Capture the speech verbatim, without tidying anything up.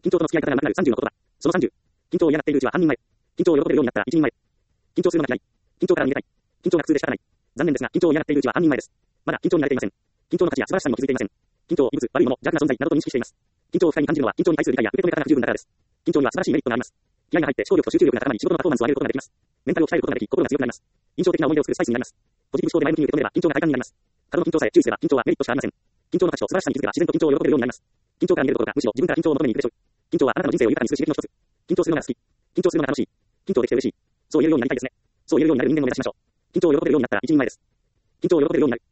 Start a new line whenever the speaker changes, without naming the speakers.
緊張との付き合い方が上手くなるさんじゅうの言葉。そのさんじゅう。緊張を嫌がっているうちは半人前。緊張を喜べるようになったら一人前。緊張するのが嫌い。緊張から逃げたい。緊張が苦痛で仕方ない。残念ですが、緊張を嫌がっているうちは半人前です。まだ緊張に慣れていません。緊張の価値や素晴らしさにも気づいていません。緊張を異物、悪いもの、邪悪な存在などと認識しています。緊張を不快に感じるのは緊張に対する理解や受け止め方が不十分だからです。緊張には素晴らしいメリットがあります。気合が入って思考力と集中力が高まり、仕事のパフォーマンスを上げることができます。メンタルを鍛えることができ、心が強くなります。印象的な思い出を作るスパイスになります。ポジティブ思考で前向きに受け止めれば緊張が快感になります。ただの緊張さえ注意すれば緊張はメリットしかありません。緊張の価値と素晴らしさに気づけば自然と緊張を喜べるようになります。緊張から逃げることがむしろ自分から緊張を求めに行くでしょう。緊張はあなたの人生を豊かにする刺激の一つ。緊張するのが好き。緊張するのが楽しい。緊張できて嬉しい。そう言えるようになりたいですね。そう言えるようになる人間を目指しましょう。緊張を喜べるようになったら一人前です。緊張を喜べるようになる。